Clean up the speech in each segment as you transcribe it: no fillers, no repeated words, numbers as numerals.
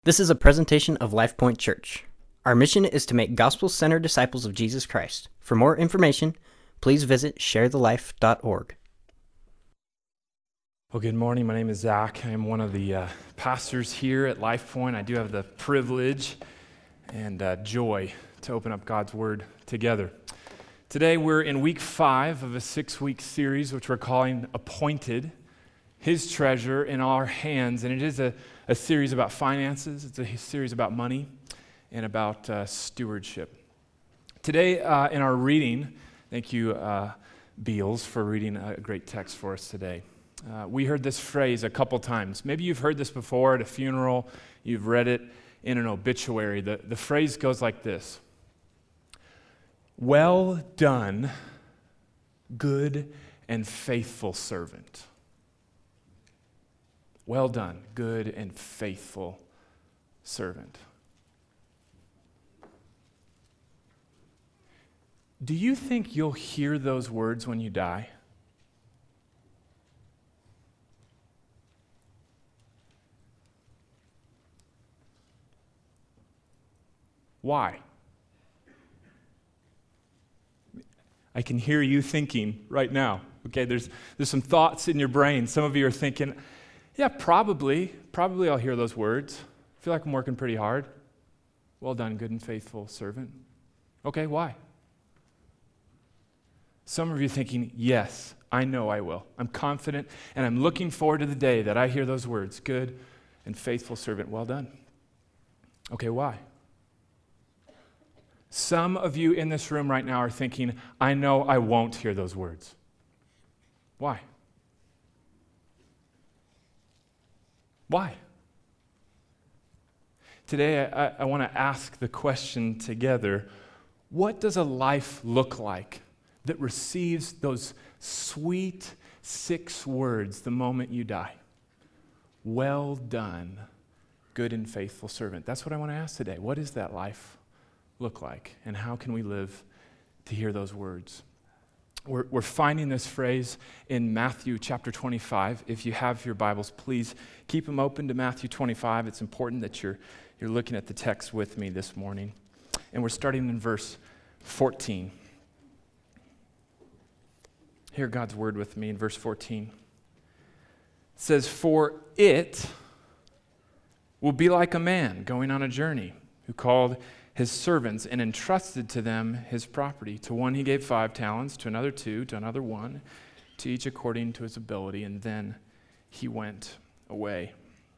This is a presentation of LifePoint Church. Our mission is to make gospel-centered disciples of Jesus Christ. For more information, please visit sharethelife.org. Well, good morning. My name is Zach. I am one of the pastors here at LifePoint. I do have the privilege and joy to open up God's Word together. Today, we're in week 5 of a 6-week series, which we're calling Appointed, His Treasure in Our Hands. And it is a series about finances. It's a series about money and about stewardship. Today, in our reading, thank you, Beals, for reading a great text for us today. We heard this phrase a couple times. Maybe you've heard this before at a funeral. You've read it in an obituary. The phrase goes like this: "Well done, good and faithful servant." Well done, good and faithful servant. Do you think you'll hear those words when you die? Why? I can hear you thinking right now. Okay, there's some thoughts in your brain. Some of you are thinking, yeah, probably I'll hear those words. I feel like I'm working pretty hard. Well done, good and faithful servant. Okay, why? Some of you are thinking, yes, I know I will. I'm confident, and I'm looking forward to the day that I hear those words, good and faithful servant, well done. Okay, why? Some of you in this room right now are thinking, I know I won't hear those words. Why? Why? Today, I want to ask the question together, what does a life look like that receives those sweet 6 words the moment you die? Well done, good and faithful servant. That's what I want to ask today. What does that life look like, and how can we live to hear those words? We're finding this phrase in Matthew chapter 25. If you have your Bibles, please keep them open to Matthew 25. It's important that you're looking at the text with me this morning. And we're starting in verse 14. Hear God's word with me in verse 14. It says, "For it will be like a man going on a journey who called his servants and entrusted to them his property. To one he gave 5 talents, to another 2, to another 1, to each according to his ability, and then he went away."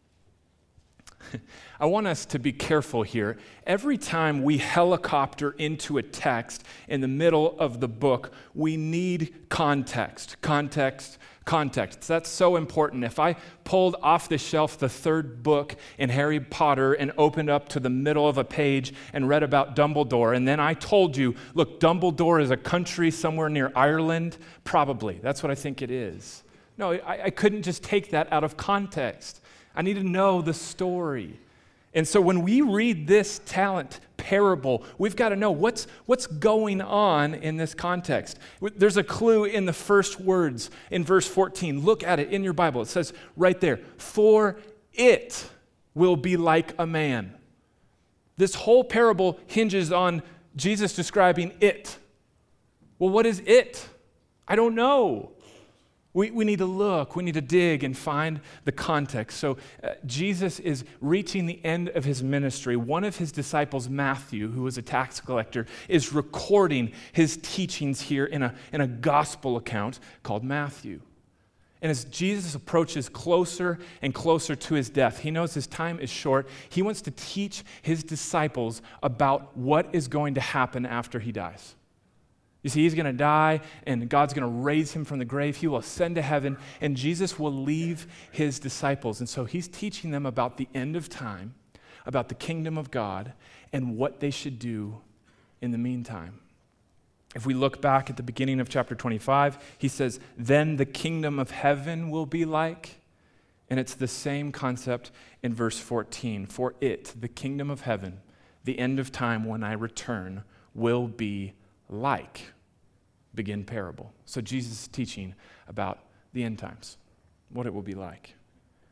I want us to be careful here. Every time we helicopter into a text in the middle of the book, we need context. That's so important. If I pulled off the shelf the 3rd book in Harry Potter and opened up to the middle of a page and read about Dumbledore, and then I told you, look, Dumbledore is a country somewhere near Ireland, probably. That's what I think it is. No, I couldn't just take that out of context. I need to know the story. And so when we read this talent parable, we've got to know what's going on in this context. There's a clue in the first words in verse 14. Look at it in your Bible. It says right there, "For it will be like a man." This whole parable hinges on Jesus describing it. Well, what is it? I don't know. We need to look, we need to dig and find the context. So Jesus is reaching the end of his ministry. One of his disciples, Matthew, who was a tax collector, is recording his teachings here in a gospel account called Matthew. And as Jesus approaches closer and closer to his death, he knows his time is short. He wants to teach his disciples about what is going to happen after he dies. You see, he's going to die, and God's going to raise him from the grave. He will ascend to heaven, and Jesus will leave his disciples. And so he's teaching them about the end of time, about the kingdom of God, and what they should do in the meantime. If we look back at the beginning of chapter 25, he says, "Then the kingdom of heaven will be like," and it's the same concept in verse 14. "For it, the kingdom of heaven, the end of time when I return, will be like," begin parable. So Jesus is teaching about the end times, what it will be like.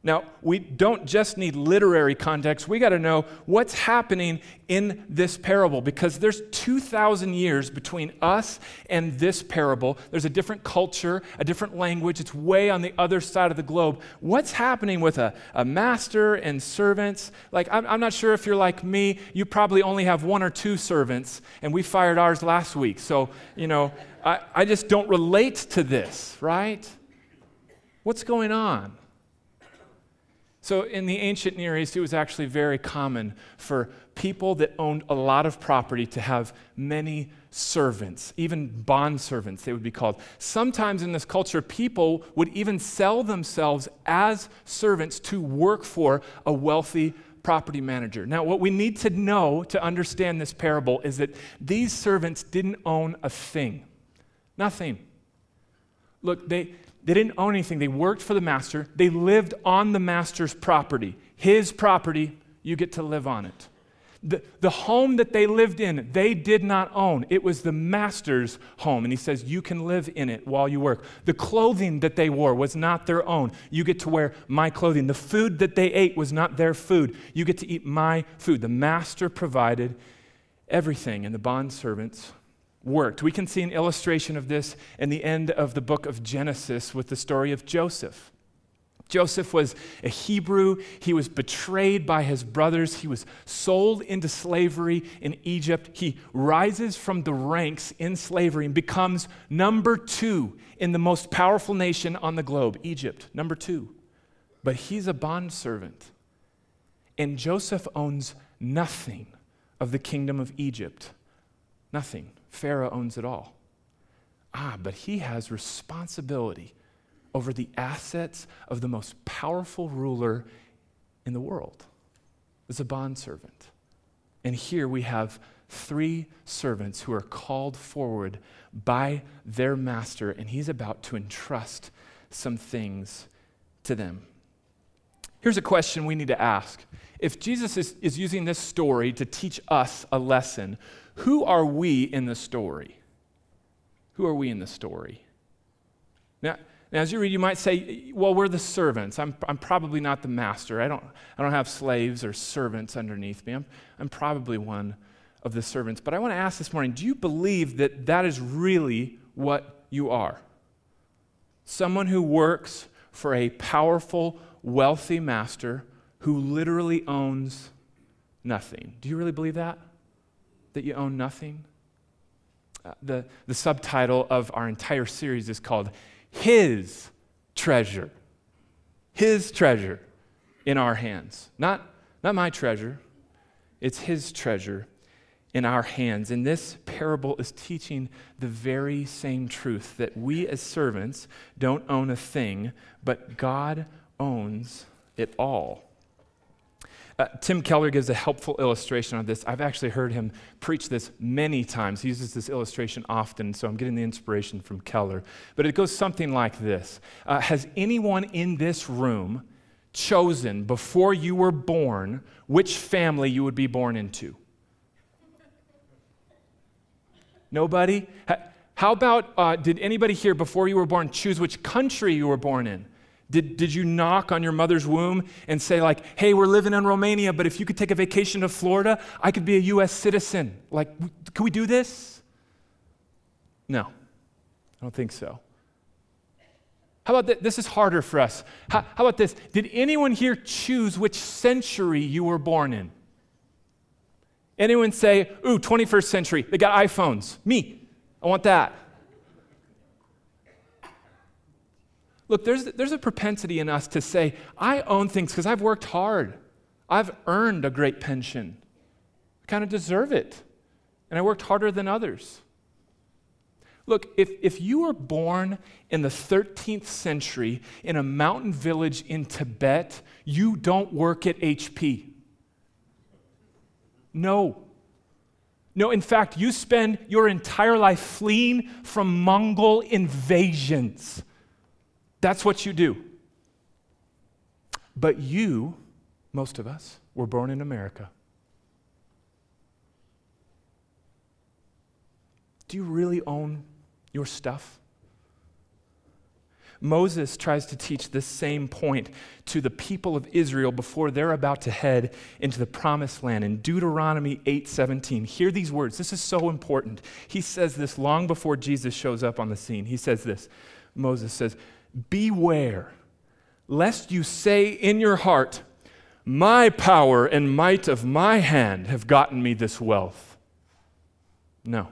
Now, we don't just need literary context. We got to know what's happening in this parable, because there's 2,000 years between us and this parable. There's a different culture, a different language. It's way on the other side of the globe. What's happening with a master and servants? Like, I'm not sure if you're like me. You probably only have one or two servants, and we fired ours last week. So, I just don't relate to this, right? What's going on? So in the ancient Near East, it was actually very common for people that owned a lot of property to have many servants, even bond servants, they would be called. Sometimes in this culture, people would even sell themselves as servants to work for a wealthy property manager. Now, what we need to know to understand this parable is that these servants didn't own a thing. Nothing. Look, they didn't own anything. They worked for the master. They lived on the master's property. His property, you get to live on it. The home that they lived in, they did not own. It was the master's home. And he says, you can live in it while you work. The clothing that they wore was not their own. You get to wear my clothing. The food that they ate was not their food. You get to eat my food. The master provided everything, and the bondservants worked. We can see an illustration of this in the end of the book of Genesis with the story of Joseph. Joseph was a Hebrew. He was betrayed by his brothers. He was sold into slavery in Egypt. He rises from the ranks in slavery and becomes number 2 in the most powerful nation on the globe, Egypt, number 2. But he's a bondservant. And Joseph owns nothing of the kingdom of Egypt. Nothing. Pharaoh owns it all. But he has responsibility over the assets of the most powerful ruler in the world. As a bondservant. And here we have 3 servants who are called forward by their master, and he's about to entrust some things to them. Here's a question we need to ask. If Jesus is using this story to teach us a lesson, who are we in the story? Who are we in the story? Now, as you read, you might say, well, we're the servants. I'm probably not the master. I don't have slaves or servants underneath me. I'm probably one of the servants. But I want to ask this morning, do you believe that that is really what you are? Someone who works for a powerful, wealthy master who literally owns nothing. Do you really believe that? That you own nothing? The subtitle of our entire series is called His Treasure. His treasure in our hands. Not my treasure. It's His treasure in our hands. And this parable is teaching the very same truth, that we as servants don't own a thing, but God owns it all. Tim Keller gives a helpful illustration on this. I've actually heard him preach this many times. He uses this illustration often, so I'm getting the inspiration from Keller. But it goes something like this. Has anyone in this room chosen before you were born which family you would be born into? Nobody? How about, did anybody here before you were born choose which country you were born in? Did you knock on your mother's womb and say like, hey, we're living in Romania, but if you could take a vacation to Florida, I could be a U.S. citizen. Like, can we do this? No, I don't think so. How about this? This is harder for us. How about this? Did anyone here choose which century you were born in? Anyone say, ooh, 21st century, they got iPhones. Me, I want that. Look, there's a propensity in us to say, I own things because I've worked hard. I've earned a great pension. I kind of deserve it. And I worked harder than others. Look, if you were born in the 13th century in a mountain village in Tibet, you don't work at HP. No. No, in fact, you spend your entire life fleeing from Mongol invasions. That's what you do. But you, most of us, were born in America. Do you really own your stuff? Moses tries to teach this same point to the people of Israel before they're about to head into the promised land. In Deuteronomy 8:17, hear these words. This is so important. He says this long before Jesus shows up on the scene. He says this. Moses says, "Beware, lest you say in your heart, 'My power and might of my hand have gotten me this wealth.' No.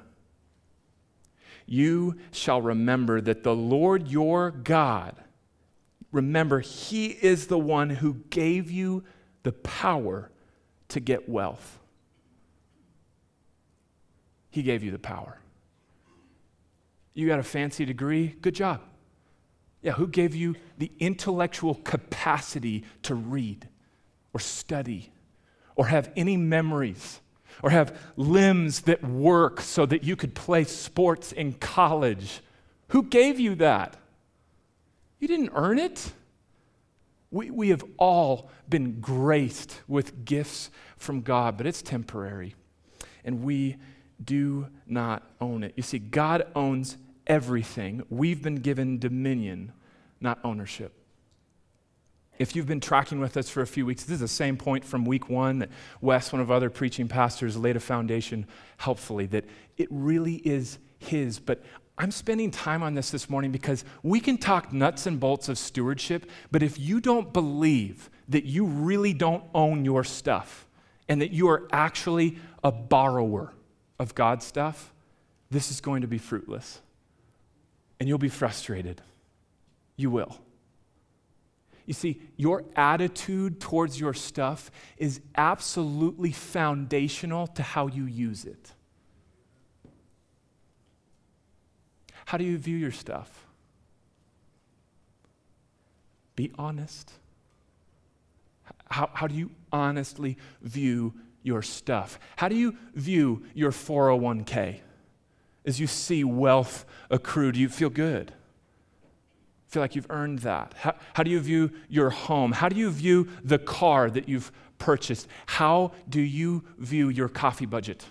You shall remember that the Lord your God, remember, He is the one who gave you the power to get wealth." He gave you the power. You got a fancy degree? Good job. Yeah, who gave you the intellectual capacity to read or study or have any memories or have limbs that work so that you could play sports in college? Who gave you that? You didn't earn it. We have all been graced with gifts from God, but it's temporary, and we do not own it. You see, God owns everything. We've been given dominion, not ownership. If you've been tracking with us for a few weeks, this is the same point from week 1 that Wes, one of our other preaching pastors, laid a foundation helpfully, that it really is His. But I'm spending time on this morning because we can talk nuts and bolts of stewardship, but if you don't believe that you really don't own your stuff and that you are actually a borrower of God's stuff, this is going to be fruitless. And you'll be frustrated. You will. You see, your attitude towards your stuff is absolutely foundational to how you use it. How do you view your stuff? Be honest. How do you honestly view your stuff? How do you view your 401k? As you see wealth accrue, do you feel good? Feel like you've earned that? How do you view your home? How do you view the car that you've purchased? How do you view your coffee budget?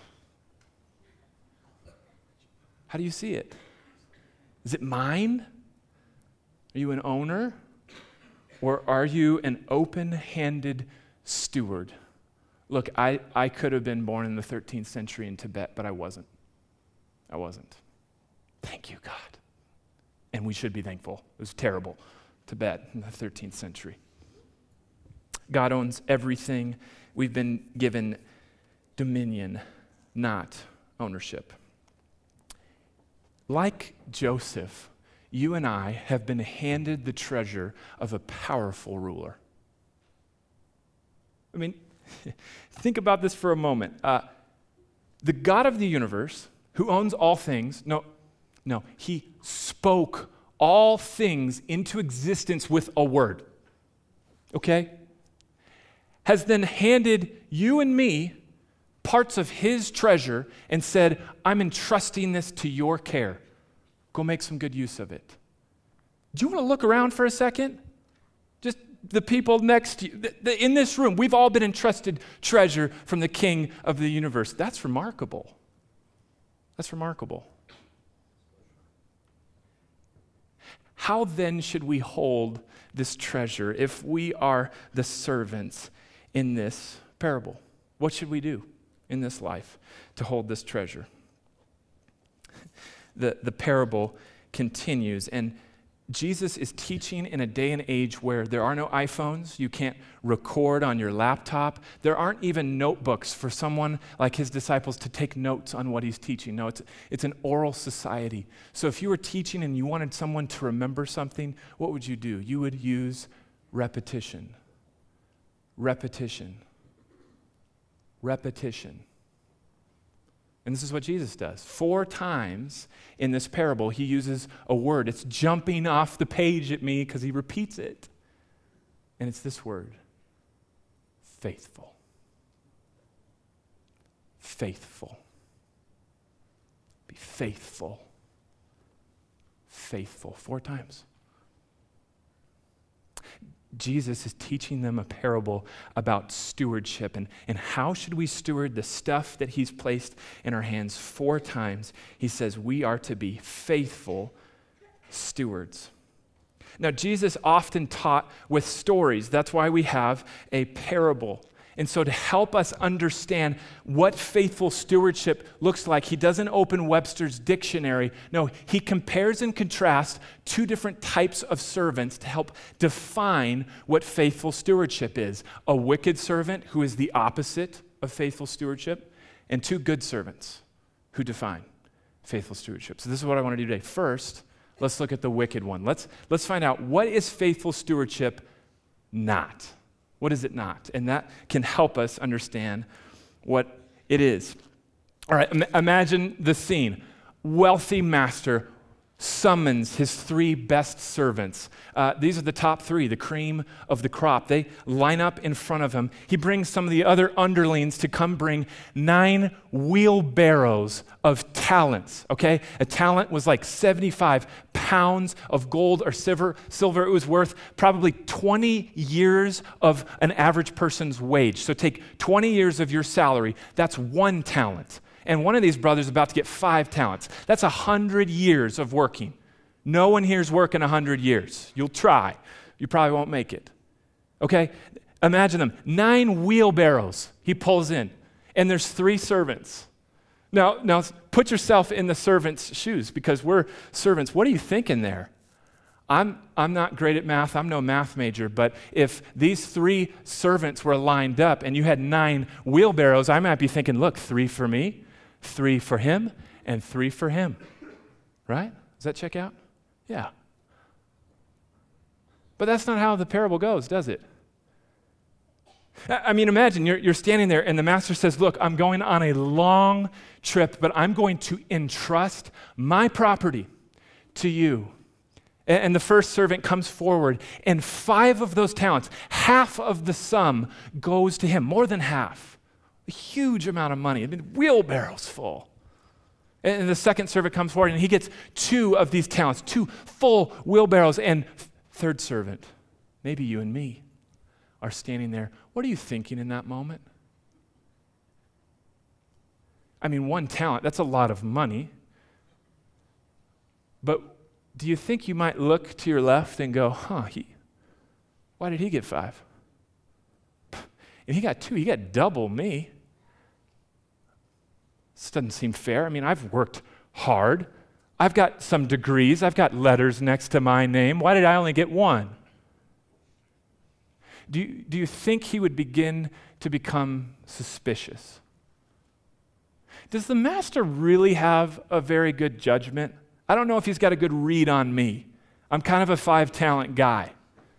How do you see it? Is it mine? Are you an owner? Or are you an open-handed steward? Look, I could have been born in the 13th century in Tibet, but I wasn't. I wasn't. Thank you, God. And we should be thankful. It was terrible. Tibet in the 13th century. God owns everything. We've been given dominion, not ownership. Like Joseph, you and I have been handed the treasure of a powerful ruler. I mean, think about this for a moment. The God of the universe, who owns all things, no, He spoke all things into existence with a word, okay? Has then handed you and me parts of His treasure and said, I'm entrusting this to your care. Go make some good use of it. Do you want to look around for a second? Just the people next to you. In this room, we've all been entrusted treasure from the King of the universe. That's remarkable. That's remarkable. How then should we hold this treasure if we are the servants in this parable? What should we do in this life to hold this treasure? The parable continues, and Jesus is teaching in a day and age where there are no iPhones, you can't record on your laptop, there aren't even notebooks for someone like His disciples to take notes on what He's teaching. No, it's an oral society. So if you were teaching and you wanted someone to remember something, what would you do? You would use repetition. Repetition. Repetition. And this is what Jesus does. 4 times in this parable, He uses a word. It's jumping off the page at me because He repeats it. And it's this word, faithful. Faithful. Be faithful. Faithful. 4 times. Jesus is teaching them a parable about stewardship and how should we steward the stuff that He's placed in our hands. 4 times He says we are to be faithful stewards. Now, Jesus often taught with stories. That's why we have a parable. And so to help us understand what faithful stewardship looks like, he doesn't open Webster's dictionary. No, he compares and contrasts two different types of servants to help define what faithful stewardship is. A wicked servant, who is the opposite of faithful stewardship, and two good servants who define faithful stewardship. So this is what I want to do today. First, let's look at the wicked one. Let's find out, what is faithful stewardship not? What is it not? And that can help us understand what it is. All right, imagine the scene. Wealthy master summons his three best servants. These are the top three, the cream of the crop. They line up in front of him. He brings some of the other underlings to come bring 9 wheelbarrows of talents, okay? A talent was like 75 pounds of gold or silver. It was worth probably 20 years of an average person's wage. So take 20 years of your salary. That's 1 talent. And one of these brothers is about to get 5 talents. That's 100 years of working. No one here is working 100 years. You'll try. You probably won't make it. Okay? Imagine them. 9 wheelbarrows he pulls in. And there's 3 servants. Now put yourself in the servant's shoes, because we're servants. What are you thinking there? I'm not great at math. I'm no math major. But if these 3 servants were lined up and you had 9 wheelbarrows, I might be thinking, look, 3 for me, 3 for him, and 3 for him. Right? Does that check out? Yeah. But that's not how the parable goes, does it? I mean, imagine you're standing there and the master says, look, I'm going on a long trip, but I'm going to entrust my property to you. And the first servant comes forward, and 5 of those talents, half of the sum, goes to him, more than half. A huge amount of money. I mean, wheelbarrows full. And the second servant comes forward, and he gets 2 of these talents, 2 full wheelbarrows. And third servant, maybe you and me, are standing there. What are you thinking in that moment? I mean, 1 talent, that's a lot of money. But do you think you might look to your left and go, why did he get 5? And he got 2, he got double me. This doesn't seem fair. I mean, I've worked hard. I've got some degrees. I've got letters next to my name. Why did I only get 1? Do you think he would begin to become suspicious? Does the master really have a very good judgment? I don't know if he's got a good read on me. I'm kind of a 5-talent guy.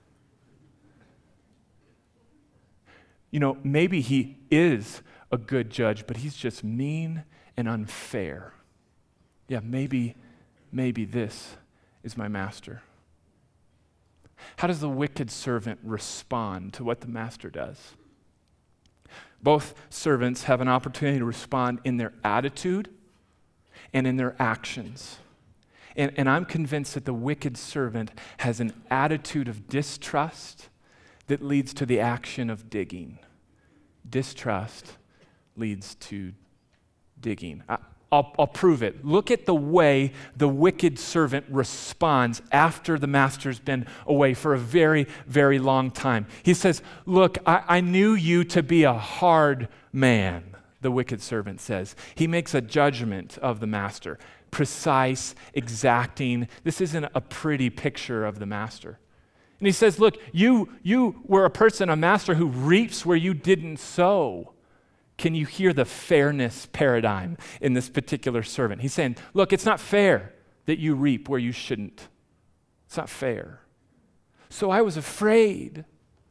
You know, maybe he is a good judge, but he's just mean and unfair. Yeah, maybe this is my master. How does the wicked servant respond to what the master does? Both servants have an opportunity to respond in their attitude and in their actions. And I'm convinced that the wicked servant has an attitude of distrust that leads to the action of digging. Distrust leads to digging. I'll prove it. Look at the way the wicked servant responds after the master's been away for a very, very long time. He says, look, I knew you to be a hard man, the wicked servant says. He makes a judgment of the master. Precise, exacting. This isn't a pretty picture of the master. And he says, look, you were a master who reaps where you didn't sow. Can you hear the fairness paradigm in this particular servant? He's saying, look, it's not fair that you reap where you shouldn't. It's not fair. So I was afraid,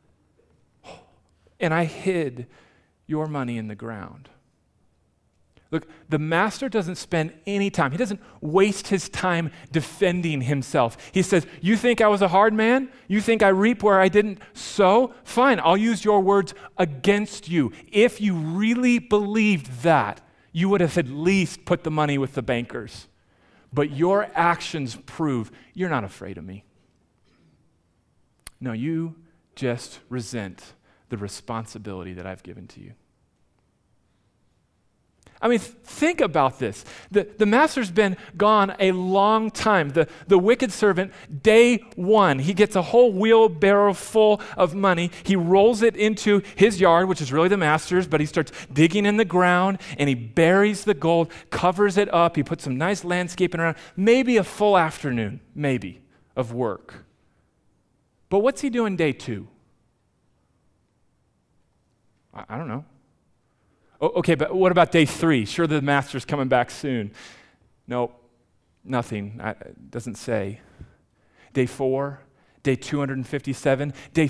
and I hid your money in the ground. Look, the master doesn't spend any time. He doesn't waste his time defending himself. He says, you think I was a hard man? You think I reap where I didn't sow? Fine, I'll use your words against you. If you really believed that, you would have at least put the money with the bankers. But your actions prove you're not afraid of me. No, you just resent the responsibility that I've given to you. I mean, think about this. The master's been gone a long time. The wicked servant, day one, he gets a whole wheelbarrow full of money. He rolls it into his yard, which is really the master's, but he starts digging in the ground, and he buries the gold, covers it up. He puts some nice landscaping around, maybe a full afternoon, maybe, of work. But what's he doing day two? I don't know. Okay, but what about day three? Sure, the master's coming back soon. Nope, nothing. It doesn't say. Day 4, day 257, day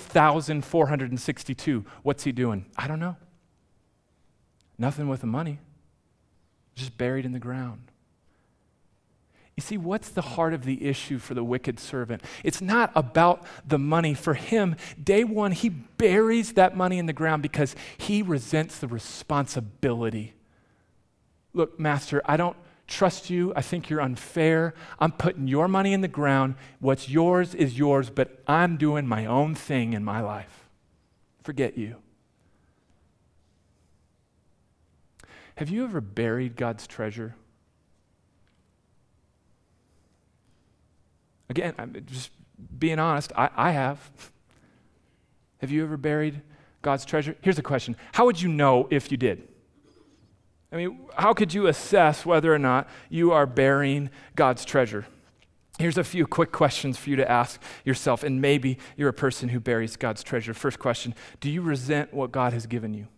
3,462. What's he doing? I don't know. Nothing with the money. Just buried in the ground. You see, what's the heart of the issue for the wicked servant? It's not about the money. For him, day one, he buries that money in the ground because he resents the responsibility. Look, master, I don't trust you. I think you're unfair. I'm putting your money in the ground. What's yours is yours, but I'm doing my own thing in my life. Forget you. Have you ever buried God's treasure? Again, I'm just being honest, I have. Have you ever buried God's treasure? Here's a question. How would you know if you did? I mean, how could you assess whether or not you are burying God's treasure? Here's a few quick questions for you to ask yourself, and maybe you're a person who buries God's treasure. First question, do you resent what God has given you?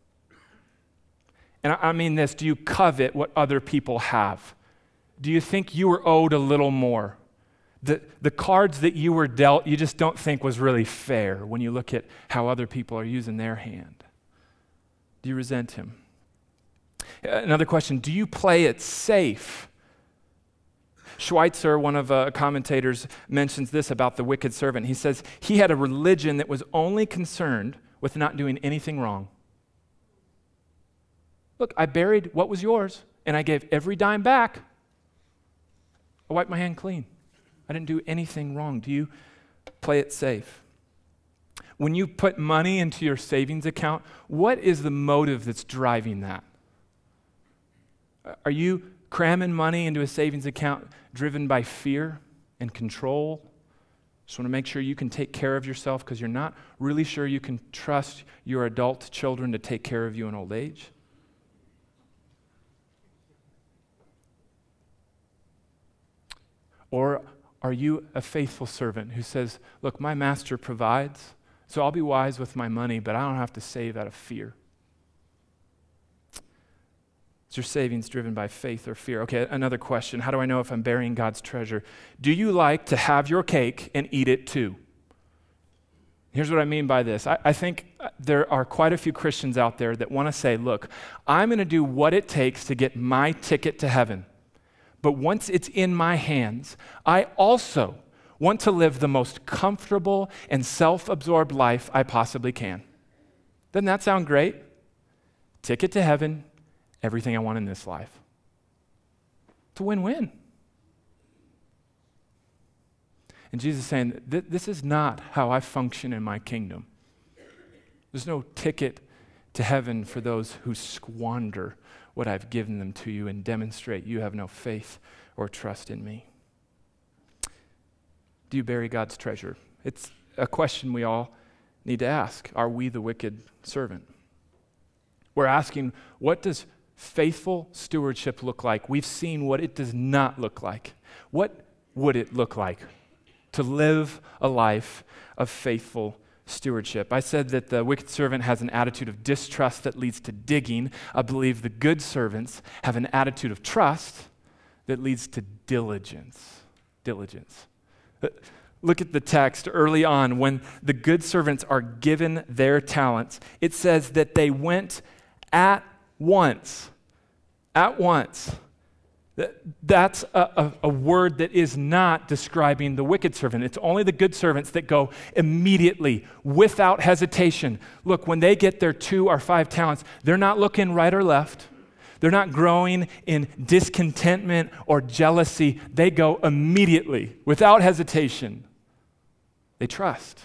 And I mean this, do you covet what other people have? Do you think you were owed a little more? The cards that you were dealt, you just don't think was really fair when you look at how other people are using their hand. Do you resent him? Another question, do you play it safe? Schweitzer, one of commentators, mentions this about the wicked servant. He says he had a religion that was only concerned with not doing anything wrong. Look, I buried what was yours, and I gave every dime back. I wiped my hand clean. I didn't do anything wrong. Do you play it safe? When you put money into your savings account, what is the motive that's driving that? Are you cramming money into a savings account driven by fear and control? Just want to make sure you can take care of yourself because you're not really sure you can trust your adult children to take care of you in old age? Or are you a faithful servant who says, look, my master provides, so I'll be wise with my money, but I don't have to save out of fear? Is your savings driven by faith or fear? Okay, another question. How do I know if I'm burying God's treasure? Do you like to have your cake and eat it too? Here's what I mean by this. I think there are quite a few Christians out there that want to say, look, I'm going to do what it takes to get my ticket to heaven. But once it's in my hands, I also want to live the most comfortable and self-absorbed life I possibly can. Doesn't that sound great? Ticket to heaven, everything I want in this life. It's a win-win. And Jesus is saying, this is not how I function in my kingdom. There's no ticket to heaven for those who squander what I've given them to you and demonstrate you have no faith or trust in me. Do you bury God's treasure? It's a question we all need to ask. Are we the wicked servant? We're asking, what does faithful stewardship look like? We've seen what it does not look like. What would it look like to live a life of faithful stewardship? I said that the wicked servant has an attitude of distrust that leads to digging. I believe the good servants have an attitude of trust that leads to diligence. Diligence. Look at the text early on when the good servants are given their talents. It says that they went at once. At once. That's a word that is not describing the wicked servant. It's only the good servants that go immediately, without hesitation. Look, when they get their 2 or 5 talents, they're not looking right or left. They're not growing in discontentment or jealousy. They go immediately, without hesitation. They trust.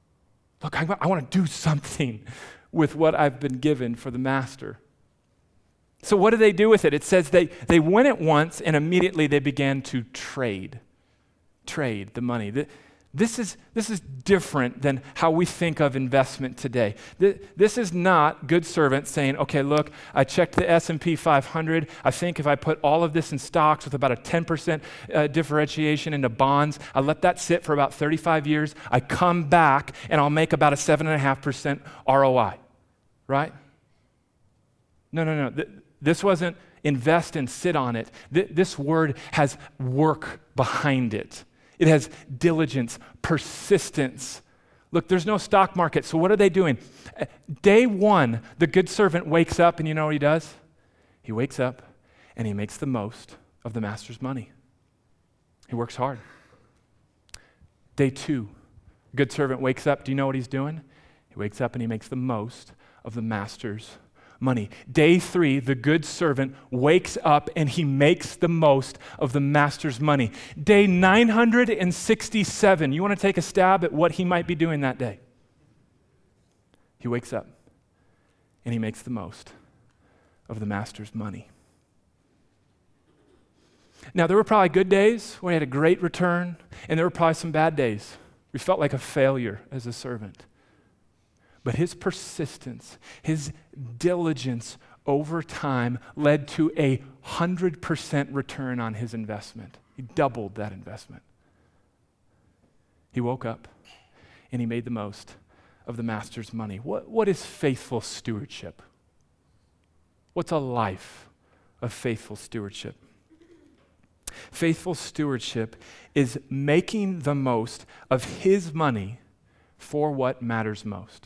Look, I want to do something with what I've been given for the master. So what do they do with it? It says they win it once and immediately they began to trade the money. This is different than how we think of investment today. This is not good servants saying, okay, look, I checked the S&P 500. I think if I put all of this in stocks with about a 10% differentiation into bonds, I let that sit for about 35 years. I come back and I'll make about a 7.5% ROI, right? No. This wasn't invest and sit on it. This word has work behind it. It has diligence, persistence. Look, there's no stock market, so what are they doing? Day one, the good servant wakes up, and you know what he does? He wakes up, and he makes the most of the master's money. He works hard. Day two, good servant wakes up. Do you know what he's doing? He wakes up, and he makes the most of the master's money. Day three, the good servant wakes up and he makes the most of the master's money. Day 967, you want to take a stab at what he might be doing that day? He wakes up and he makes the most of the master's money. Now, there were probably good days where he had a great return, and there were probably some bad days. We felt like a failure as a servant. But his persistence, his diligence over time led to 100% return on his investment. He doubled that investment. He woke up and he made the most of the master's money. What is faithful stewardship? What's a life of faithful stewardship? Faithful stewardship is making the most of his money for what matters most.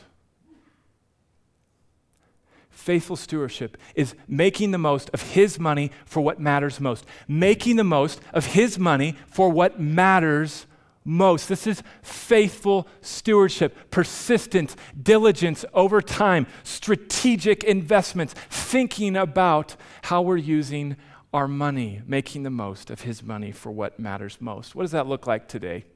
Faithful stewardship is making the most of his money for what matters most. Making the most of his money for what matters most. This is faithful stewardship, persistence, diligence over time, strategic investments, thinking about how we're using our money, making the most of his money for what matters most. What does that look like today?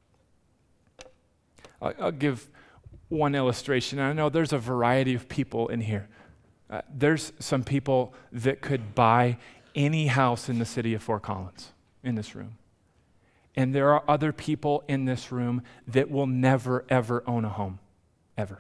I'll give one illustration. I know there's a variety of people in here. There's some people that could buy any house in the city of Fort Collins in this room. And there are other people in this room that will never, ever own a home, ever.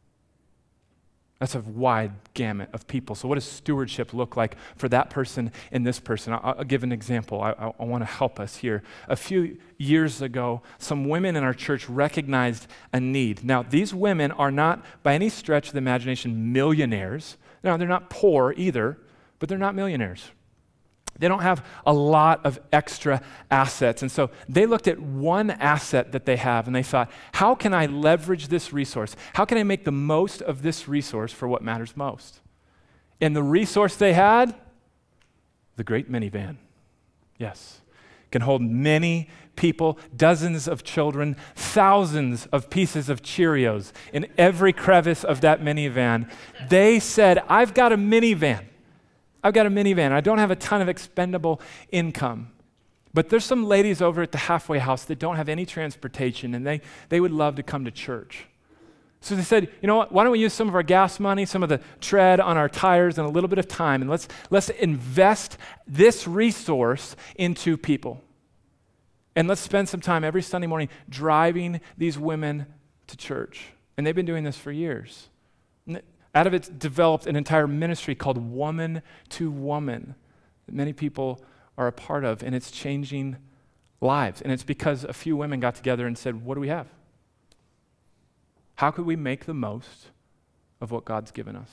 That's a wide gamut of people. So what does stewardship look like for that person and this person? I'll give an example. I want to help us here. A few years ago, some women in our church recognized a need. Now, these women are not, by any stretch of the imagination, millionaires. Now, they're not poor either, but they're not millionaires. They don't have a lot of extra assets. And so they looked at one asset that they have and they thought, how can I leverage this resource? How can I make the most of this resource for what matters most? And the resource they had, the great minivan. Yes. Can hold many people, dozens of children, thousands of pieces of Cheerios in every crevice of that minivan. They said, I've got a minivan. I don't have a ton of expendable income. But there's some ladies over at the halfway house that don't have any transportation, and they would love to come to church. So they said, you know what, why don't we use some of our gas money, some of the tread on our tires, and a little bit of time, and let's invest this resource into people. And let's spend some time every Sunday morning driving these women to church. And they've been doing this for years. Out of it developed an entire ministry called Woman to Woman that many people are a part of, and it's changing lives. And it's because a few women got together and said, what do we have? How could we make the most of what God's given us?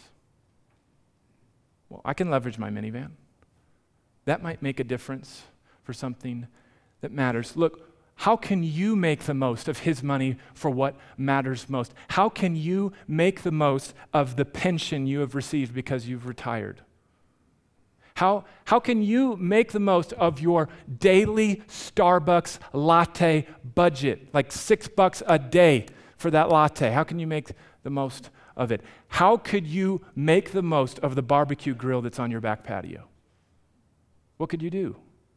Well, I can leverage my minivan. That might make a difference for something that matters. Look, how can you make the most of his money for what matters most? How can you make the most of the pension you have received because you've retired? How can you make the most of your daily Starbucks latte budget, like $6 a day for that latte? How can you make the most of it? How could you make the most of the barbecue grill that's on your back patio? What could you do?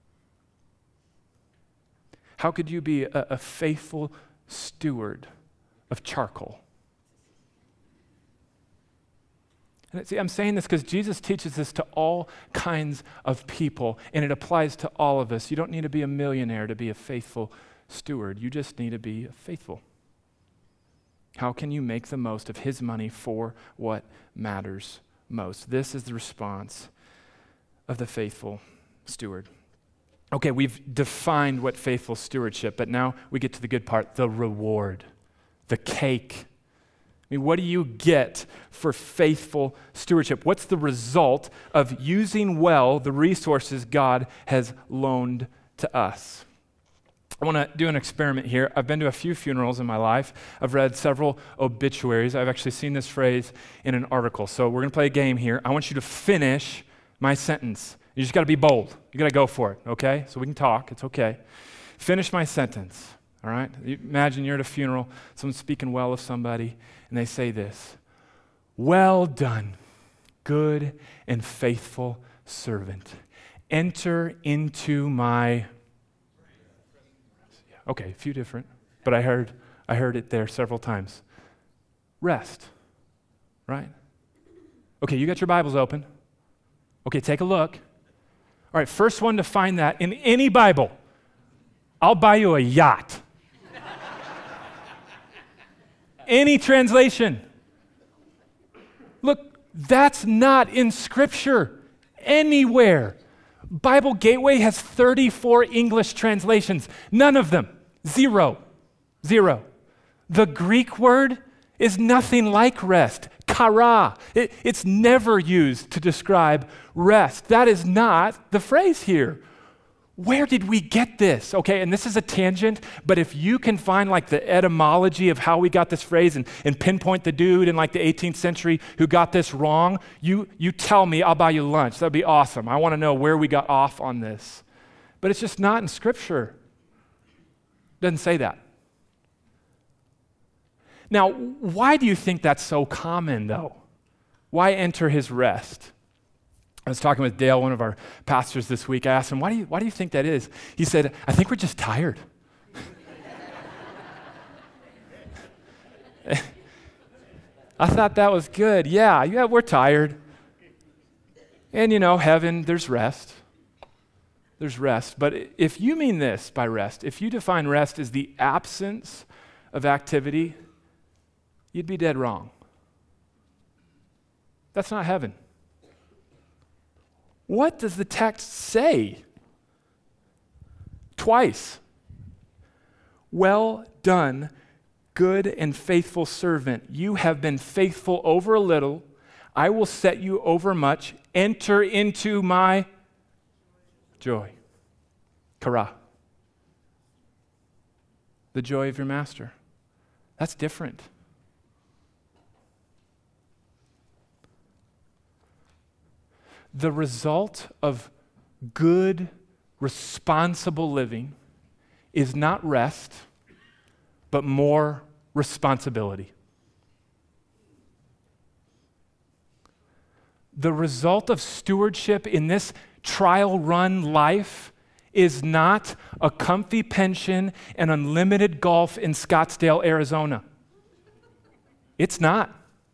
How could you be a faithful steward of charcoal? And see, I'm saying this because Jesus teaches this to all kinds of people, and it applies to all of us. You don't need to be a millionaire to be a faithful steward. You just need to be faithful. How can you make the most of his money for what matters most? This is the response of the faithful steward. Okay, we've defined what faithful stewardship, but now we get to the good part, the reward, the cake. I mean, what do you get for faithful stewardship? What's the result of using well the resources God has loaned to us? I want to do an experiment here. I've been to a few funerals in my life. I've read several obituaries. I've actually seen this phrase in an article. So we're going to play a game here. I want you to finish my sentence. You just got to be bold. You got to go for it, okay? So we can talk. It's okay. Finish my sentence, all right? Imagine you're at a funeral, someone's speaking well of somebody, and they say this: "Well done, good and faithful servant. Enter into my..." Okay, a few different, but I heard it there several times. Rest, right? Okay, you got your Bibles open. Okay, take a look. All right, first one to find that in any Bible, I'll buy you a yacht. Any translation. Look, that's not in Scripture anywhere. Bible Gateway has 34 English translations. None of them. Zero. The Greek word is nothing like rest. Kara. It's never used to describe rest. That is not the phrase here. Where did we get this? Okay, and this is a tangent, but if you can find like the etymology of how we got this phrase and pinpoint the dude in like the 18th century who got this wrong, you tell me, I'll buy you lunch. That'd be awesome. I want to know where we got off on this. But it's just not in Scripture. Doesn't say that. Now, why do you think that's so common though? Why enter his rest? I was talking with Dale, one of our pastors this week. I asked him, why do you think that is? He said, I think we're just tired. I thought that was good. Yeah, we're tired. And heaven, there's rest. There's rest. But if you mean this by rest, if you define rest as the absence of activity, you'd be dead wrong. That's not heaven. What does the text say? Twice. Well done, good and faithful servant. You have been faithful over a little. I will set you over much. Enter into my joy. Kara. The joy of your master. That's different. The result of good, responsible living is not rest, but more responsibility. The result of stewardship in this trial run life is not a comfy pension and unlimited golf in Scottsdale, Arizona. It's not.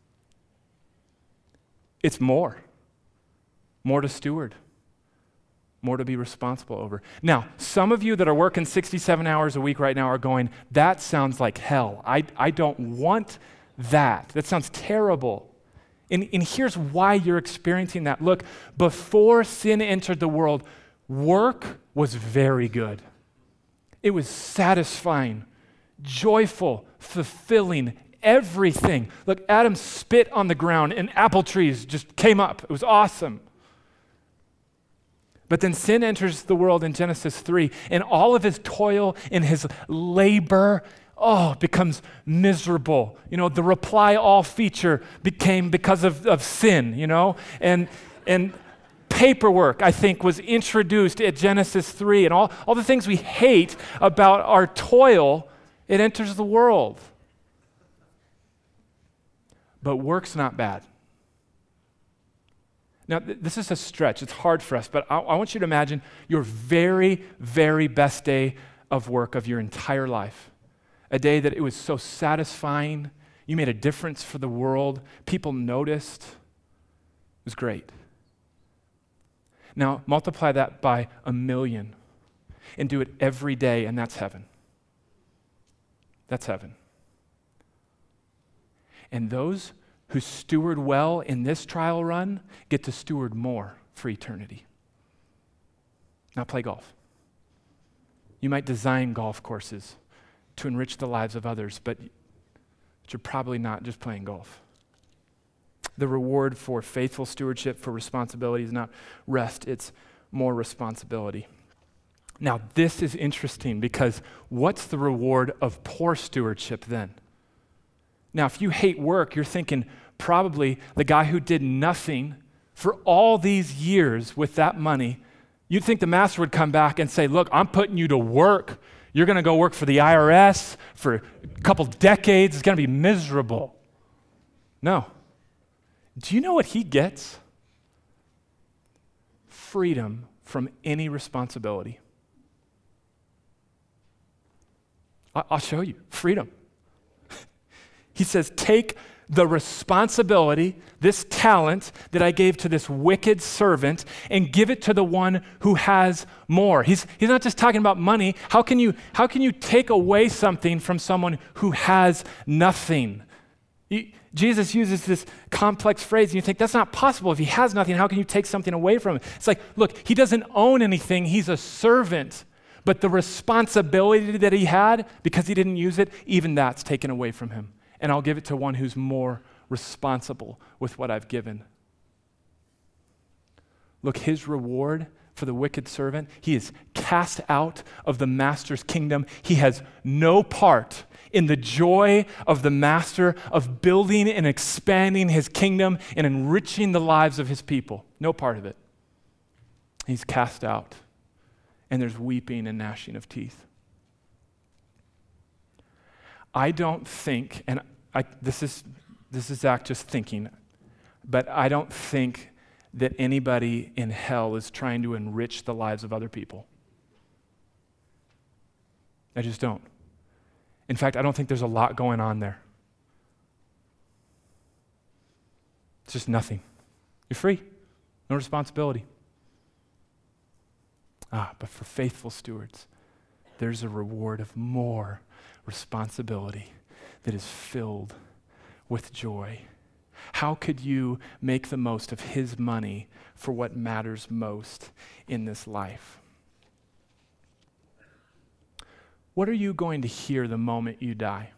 It's more. More to steward, more to be responsible over. Now, some of you that are working 67 hours a week right now are going, that sounds like hell. I don't want that. That sounds terrible. And here's why you're experiencing that. Look, before sin entered the world, work was very good. It was satisfying, joyful, fulfilling, everything. Look, Adam spit on the ground and apple trees just came up. It was awesome. But then sin enters the world in Genesis 3, and all of his toil and his labor, becomes miserable. The reply all feature became because of sin, and paperwork, I think, was introduced at Genesis 3, and all the things we hate about our toil, it enters the world. But work's not bad. Now, this is a stretch. It's hard for us, but I want you to imagine your very, very best day of work of your entire life. A day that it was so satisfying. You made a difference for the world. People noticed. was great. Now, multiply that by 1,000,000 and do it every day, and that's heaven. That's heaven. And those who steward well in this trial run get to steward more for eternity. Now play golf. You might design golf courses to enrich the lives of others, but you're probably not just playing golf. The reward for faithful stewardship, for responsibility, is not rest, it's more responsibility. Now, this is interesting because what's the reward of poor stewardship then? Now, if you hate work, you're thinking probably the guy who did nothing for all these years with that money, you'd think the master would come back and say, look, I'm putting you to work. You're going to go work for the IRS for a couple decades. It's going to be miserable. No. Do you know what he gets? Freedom from any responsibility. I'll show you. Freedom. He says, take the responsibility, this talent that I gave to this wicked servant, and give it to the one who has more. He's not just talking about money. How can you take away something from someone who has nothing? Jesus uses this complex phrase, and you think, that's not possible. If he has nothing, how can you take something away from him? It's like, look, he doesn't own anything. He's a servant. But the responsibility that he had, because he didn't use it, even that's taken away from him. And I'll give it to one who's more responsible with what I've given. Look, his reward for the wicked servant, he is cast out of the master's kingdom. He has no part in the joy of the master of building and expanding his kingdom and enriching the lives of his people. No part of it. He's cast out. And there's weeping and gnashing of teeth. I don't think, and this is Zach just thinking, but I don't think that anybody in hell is trying to enrich the lives of other people. I just don't. In fact, I don't think there's a lot going on there. It's just nothing. You're free. No responsibility. But for faithful stewards, there's a reward of more responsibility that is filled with joy. How could you make the most of his money for what matters most in this life? What are you going to hear the moment you die?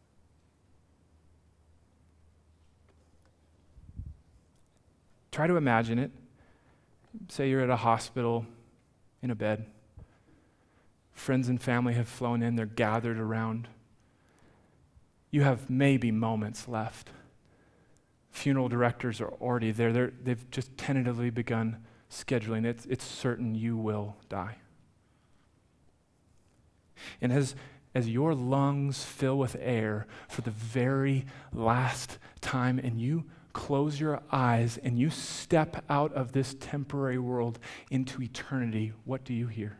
Try to imagine it. Say you're at a hospital in a bed. Friends and family have flown in. They're gathered around. You have maybe moments left. Funeral directors are already there. They've just tentatively begun scheduling. It's certain you will die. And as your lungs fill with air for the very last time, and you close your eyes and you step out of this temporary world into eternity, what do you hear?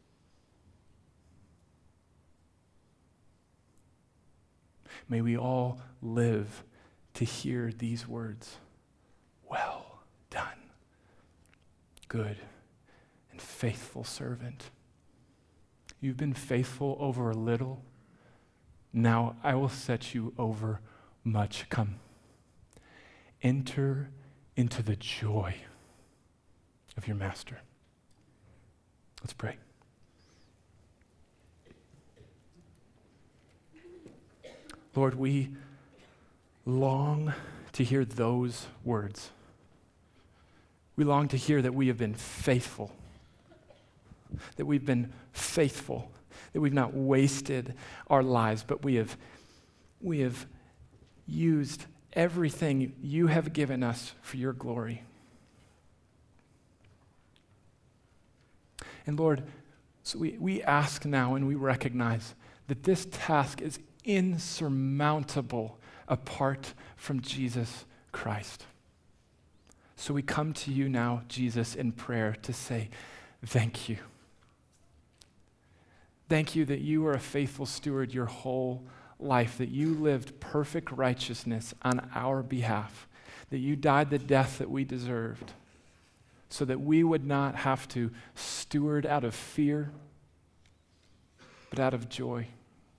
May we all live to hear these words. Well done, good and faithful servant. You've been faithful over a little. Now I will set you over much. Come. Enter into the joy of your master. Let's pray. Lord, we long to hear those words. We long to hear that we have been faithful, that we've been faithful, that we've not wasted our lives, but we have used everything you have given us for your glory. And Lord, so we ask now and we recognize that this task is insurmountable apart from Jesus Christ. So we come to you now, Jesus, in prayer to say, thank you. Thank you that you are a faithful steward your whole life, that you lived perfect righteousness on our behalf, that you died the death that we deserved so that we would not have to steward out of fear, but out of joy.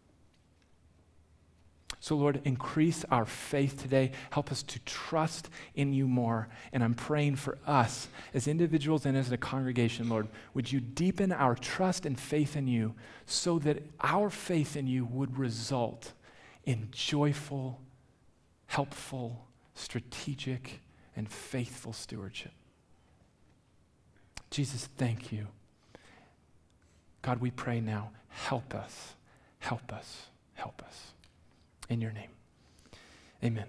So Lord, increase our faith today. Help us to trust in you more. And I'm praying for us as individuals and as a congregation, Lord, would you deepen our trust and faith in you so that our faith in you would result in joyful, helpful, strategic, and faithful stewardship. Jesus, thank you. God, we pray now, help us, help us, help us. In your name, amen.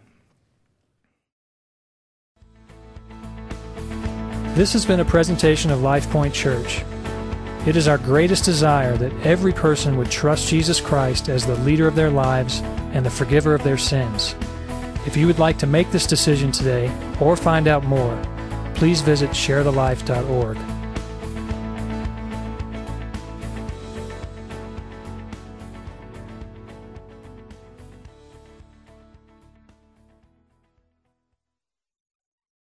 This has been a presentation of LifePoint Church. It is our greatest desire that every person would trust Jesus Christ as the leader of their lives and the forgiver of their sins. If you would like to make this decision today or find out more, please visit sharethelife.org.